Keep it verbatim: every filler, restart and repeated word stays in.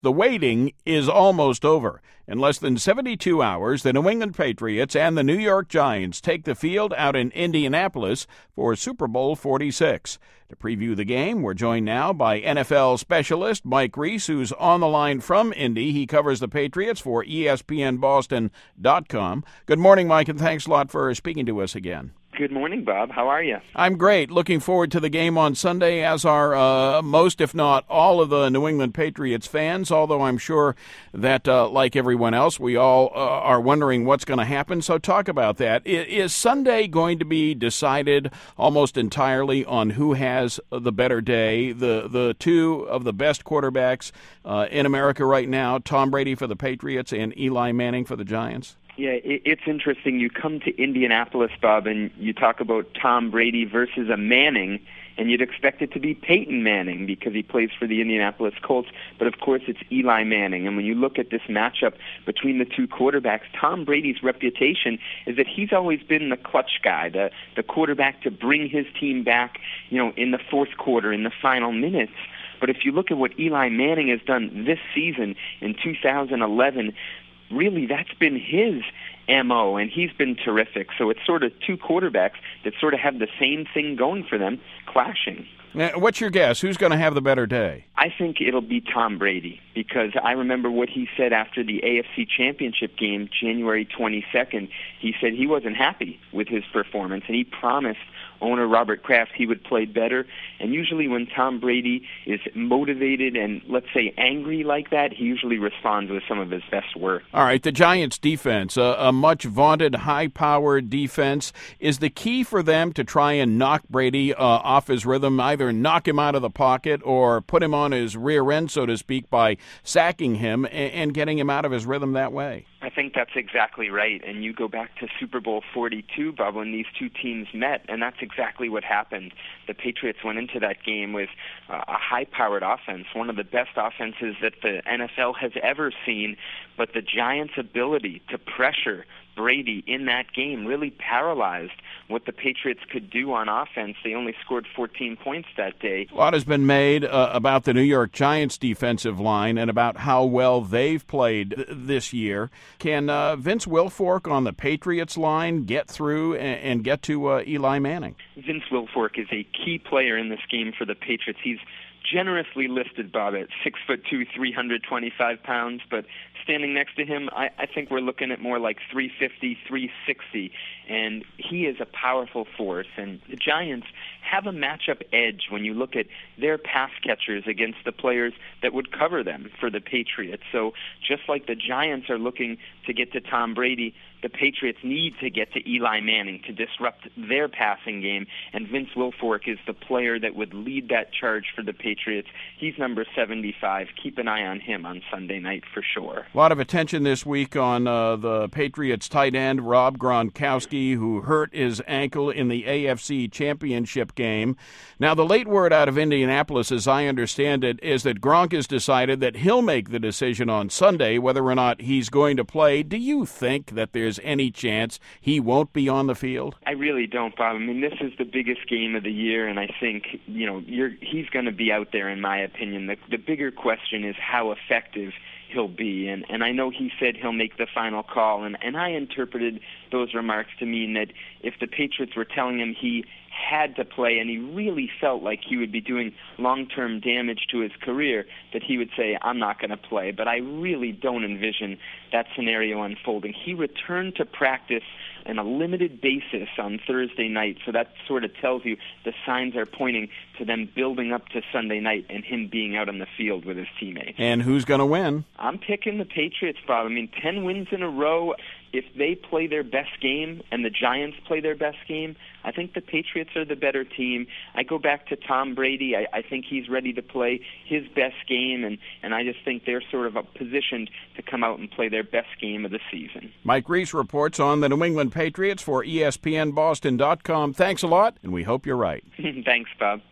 The waiting is almost over. In less than seventy-two hours, the New England Patriots and the New York Giants take the field out in Indianapolis for Super Bowl forty-six. To preview the game, we're joined now by N F L specialist Mike Reiss, who's on the line from Indy. He covers the Patriots for E S P N Boston dot com. Good morning, Mike, and thanks a lot for speaking to us again. Good morning, Bob. How are you? I'm great. Looking forward to the game on Sunday, as are uh, most, if not all, of the New England Patriots fans, although I'm sure that, uh, like everyone else, we all uh, are wondering what's going to happen. So talk about that. Is Sunday going to be decided almost entirely on who has the better day? The, the two of the best quarterbacks uh, in America right now, Tom Brady for the Patriots and Eli Manning for the Giants? Yeah, it's interesting. You come to Indianapolis, Bob, and you talk about Tom Brady versus a Manning, and you'd expect it to be Peyton Manning because he plays for the Indianapolis Colts. But, of course, it's Eli Manning. And when you look at this matchup between the two quarterbacks, Tom Brady's reputation is that he's always been the clutch guy, the, the quarterback to bring his team back, you know, in the fourth quarter, in the final minutes. But if you look at what Eli Manning has done this season in two thousand eleven, really, that's been his M O, and he's been terrific. So it's sort of two quarterbacks that sort of have the same thing going for them, clashing. Now, what's your guess? Who's going to have the better day? I think it'll be Tom Brady, because I remember what he said after the A F C Championship game, January twenty-second. He said he wasn't happy with his performance, and he promised owner Robert Kraft he would play better. And usually when Tom Brady is motivated and, let's say, angry like that, he usually responds with some of his best work. All right, the Giants' defense, a, a much vaunted, high-powered defense, is the key for them to try and knock Brady uh, off his rhythm, either knock him out of the pocket or put him on his rear end, so to speak, by sacking him and, and getting him out of his rhythm that way. I think that's exactly right. And you go back to Super Bowl forty-two, Bob, when these two teams met, and that's exactly what happened. The Patriots went into that game with uh, a high-powered offense, one of the best offenses that the N F L has ever seen, but the Giants' ability to pressure Brady in that game really paralyzed what the Patriots could do on offense. They only scored fourteen points that day. A lot has been made uh, about the New York Giants defensive line and about how well they've played th- this year. Can uh, Vince Wilfork on the Patriots line get through and, and get to uh, Eli Manning? Vince Wilfork is a key player in this game for the Patriots. He's generously listed, Bob, at six foot two, three hundred twenty-five pounds, but standing next to him, I, I think we're looking at more like three fifty, three sixty, and he is a powerful force. And the Giants have a matchup edge when you look at their pass catchers against the players that would cover them for the Patriots. So just like the Giants are looking to get to Tom Brady, the Patriots need to get to Eli Manning to disrupt their passing game, and Vince Wilfork is the player that would lead that charge for the Patriots. He's number seventy-five. Keep an eye on him on Sunday night for sure. A lot of attention this week on uh, the Patriots tight end, Rob Gronkowski, who hurt his ankle in the A F C Championship game. Now, the late word out of Indianapolis, as I understand it, is that Gronk has decided that he'll make the decision on Sunday whether or not he's going to play. Do you think that there's any chance he won't be on the field? I really don't, Bob. I mean, this is the biggest game of the year, and I think, you know, you're, he's going to be out there, in my opinion. The, the bigger question is how effective he'll be, and, and I know he said he'll make the final call, and, and I interpreted those remarks to mean that if the Patriots were telling him he had to play and he really felt like he would be doing long-term damage to his career, that he would say, I'm not going to play. But I really don't envision that scenario unfolding. He returned to practice on a limited basis on Thursday night, so that sort of tells you the signs are pointing to them building up to Sunday night and him being out on the field with his teammates. And who's going to win? I'm picking the Patriots, Bob. I mean, ten wins in a row. If they play their best game and the Giants play their best game, I think the Patriots are the better team. I go back to Tom Brady. I, I think he's ready to play his best game, and, and I just think they're sort of positioned to come out and play their best game of the season. Mike Reiss reports on the New England Patriots for E S P N Boston dot com. Thanks a lot, and we hope you're right. Thanks, Bob.